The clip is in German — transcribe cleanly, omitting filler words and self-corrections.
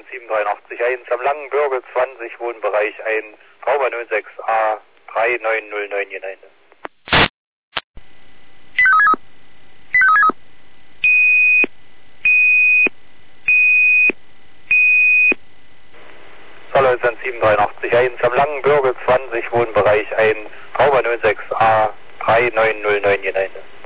783-1 am Langen Bürgel 20, Wohnbereich 1, Trauma 06a 3909 Gemeinde. Solothurn 783-1 am Langen Bürgel 20, Wohnbereich 1, Trauma 06a 3909 Gemeinde.